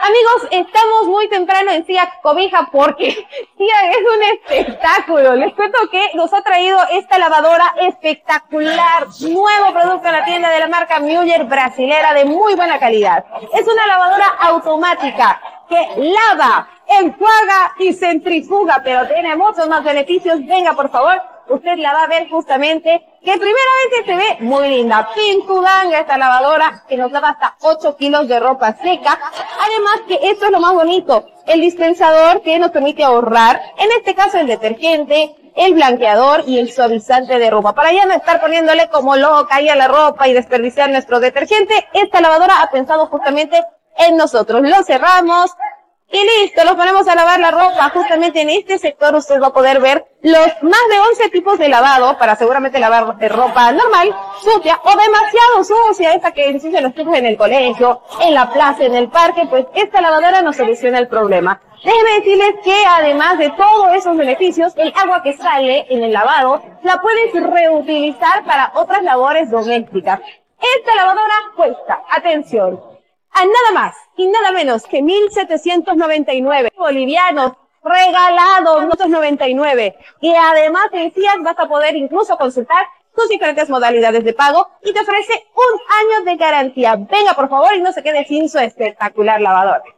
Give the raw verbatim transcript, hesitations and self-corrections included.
Amigos, estamos muy temprano en C I A Cobija porque C I A es un espectáculo. Les cuento que nos ha traído esta lavadora espectacular, nuevo producto en la tienda de la marca Müller brasilera de muy buena calidad. Es una lavadora automática que lava, enjuaga y centrifuga, pero tiene muchos más beneficios. Venga, por favor, usted la va a ver justamente, que primeramente se ve muy linda, pintudanga esta lavadora, que nos lava hasta ocho kilos de ropa seca. Además que esto es lo más bonito, el dispensador que nos permite ahorrar, en este caso el detergente, el blanqueador y el suavizante de ropa. Para ya no estar poniéndole como loca ahí a la ropa y desperdiciar nuestro detergente, esta lavadora ha pensado justamente en nosotros. Lo cerramos y listo, los ponemos a lavar la ropa. Justamente en este sector usted va a poder ver los más de once tipos de lavado para seguramente lavar ropa normal, sucia o demasiado sucia, esa que ensucia los chicos en el colegio, en la plaza, en el parque. Pues esta lavadora nos soluciona el problema. Déjenme decirles que además de todos esos beneficios, el agua que sale en el lavado la puedes reutilizar para otras labores domésticas. Esta lavadora cuesta, atención, a nada más y nada menos que mil setecientos noventa y nueve bolivianos, regalados mil setecientos noventa y nueve. Y además en C I A vas a poder incluso consultar sus diferentes modalidades de pago y te ofrece un año de garantía. Venga, por favor, y no se quede sin su espectacular lavadora.